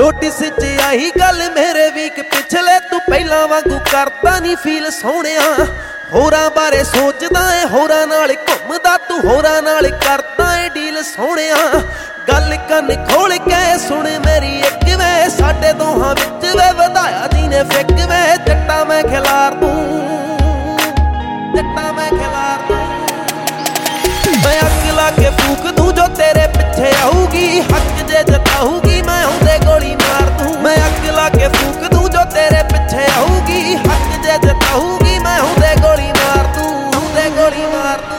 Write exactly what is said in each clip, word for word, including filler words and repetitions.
notice च आई गल मेरे वीक पिछले तू पहला वांगू करता नहीं फील सोहणिया होरां बारे सोचदा है होरां नाल घुमदा तू होरां नाल करता है डील सोहणिया गल कन खोल के सुन मेरी एक वे साडे दोहां विच वे वधाया जी ने फिक वे जट्टा मैं खिलार दूं जट्टा मैं खिलार दूं मैं अग ला के फूक दूं जो तेरे पिछे आऊगी हक जे जताऊगी मैं उहदे गोली मार दूं मैं अग ला के फूक दूं जो तेरे पिछे आऊगी हक जे जताऊगी मैं उहदे गोली मार दूं उहदे गोली मार दूं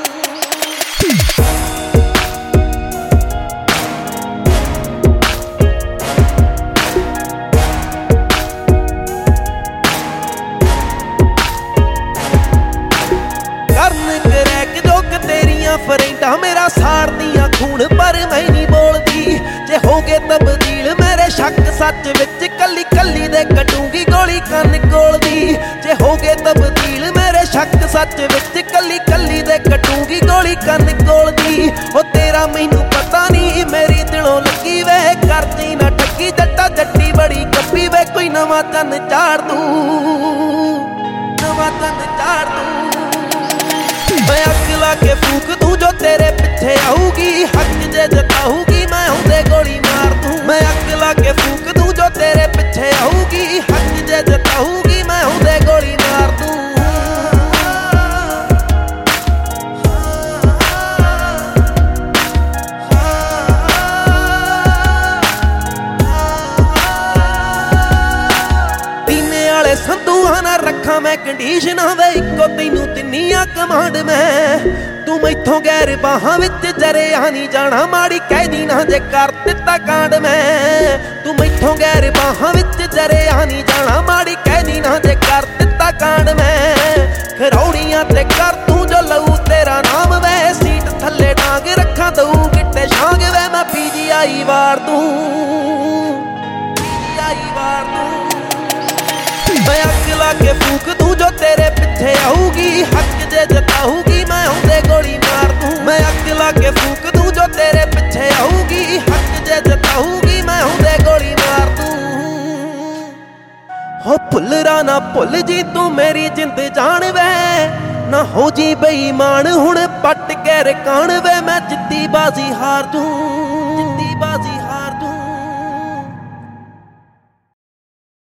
फरेंडा मेरा साड़ दियां खून पर मैं नहीं बोलदी जे हो गए तब्दील मेरे शक सच विच कली कली दे कटूंगी गोली कन कोल दी जे हो गए तब्दील मेरे शक सच विच कली कली दे कटूंगी गोली कन कोल दी ओ तेरा मैनू पता नहीं मेरी दिलों लगी वे करदी ना ठगी जट्टा जट्टी बड़ी कप्पी वे कोई नवा चन चाड़ दूं नवा चन चाड़ दूं मैं अग ला के फूक दूं जो तेरे पिछे आऊगी हक जे जताऊगी मैं उहदे गोली मार दूं मैं अग ला के फूक दूं जो तेरे पिछे आऊगी हक जे जताऊगी मैं उहदे गोली मार दूं तीने वाले संधूआं ना रखा मैं कंडीशना वे इको तैनू तिन्नियां कमांड मैं तू मैथों गैर बाहां विच जरिया नहीं जाना माड़ी कह दी ना जे कर दिता कांड मैं तू मैथों गैर बाहां विच जरिया नहीं जाना माड़ी कह दी ना जे कर दिता कांड मैं खरौड़ियां ते कर तू जो लऊ तेरा नाम वे सीट थल्ले डांग रखा दऊ गिट्टे छांग वे मैं पीजीआई वार दूं पीजीआई वार दूं मैं अग ला के फूक दूं जो तेरे पिछे आऊगी हक जे जताऊगी मैं उहदे गोली मार दूं मैं अग ला के फूक दूं जो तेरे पिछे आऊगी हक जे जताऊगी मैं उहदे गोली मार दूं हो भुलरा ना भुल जी तू मेरी जिंद जान वे ना हो जी बेईमान हुण पट के रकान वे मैं जिद्दी बाजी हार दूं